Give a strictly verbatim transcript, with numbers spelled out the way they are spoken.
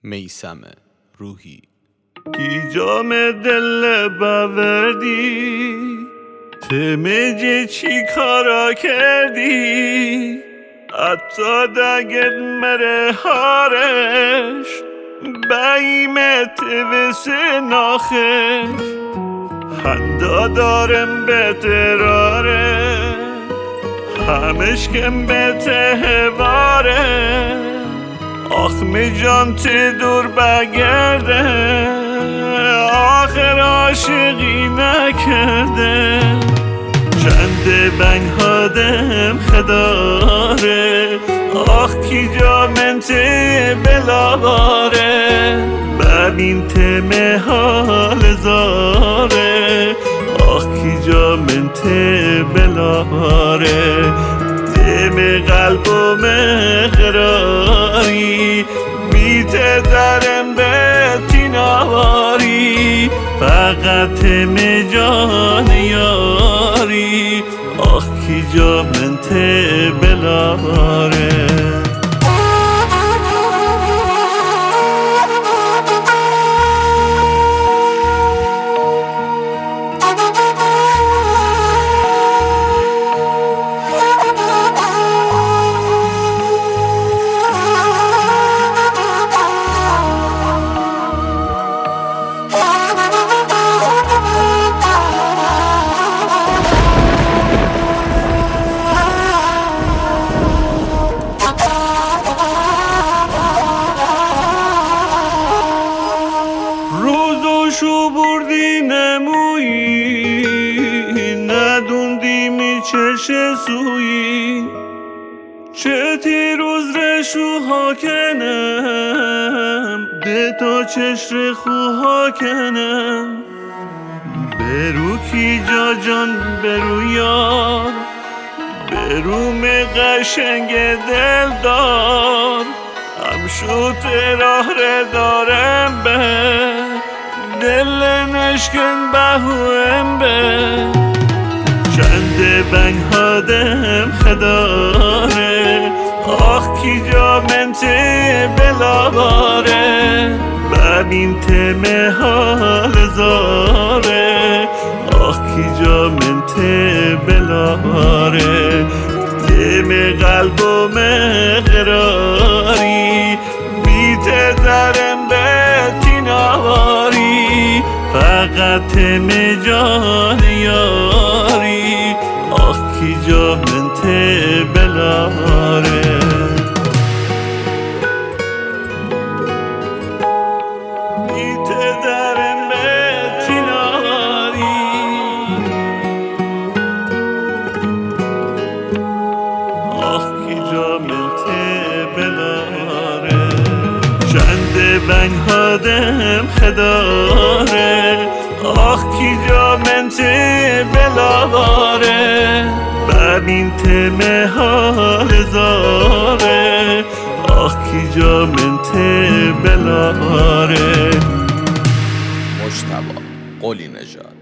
میثم روحی. کی جام دل باوردی تمجه چی کارا کردی حتی دگت مره هارش بایمت وسه ناخش حدا دارم به تراره همش کم به تهواره آخم جان تی دور بگرده آخر عاشقی نکرده چند بنگ هادم خداره آخ کی جا من تی بلاباره ببین تمه حال زاره آخ کی جا من تی بلاباره تم قلب و مقراری بیت درم به تیناواری فقط تم جان یاری آخ کی جا من تی بلاره شو بردی نمویی ندوندی می چشه سویی چه تی روز رشو ها کنم ده تا چشر خوها کنم برو کی جا جان برو یار برو می قشنگ دل دار همشو تراه دارم به دل نشکن بهویم به چند بنگ هادم خداره آخ کی جا من تی بلاباره ببین تمه حال زاره آخ کی جا من تی بلاباره تم قلب و مقراری بیت درم به تیناواری فقط تم جان یاری آخ کی جا من تی بلاره بیت درم به تیناواری آخ کی جا من تی بلاره چند بنگ هادم خداره آخ کی جا من تی بلاباره ببین تمه حال زاره آخ کی جا من تی بلاباره. مجتبی قلی نژاد.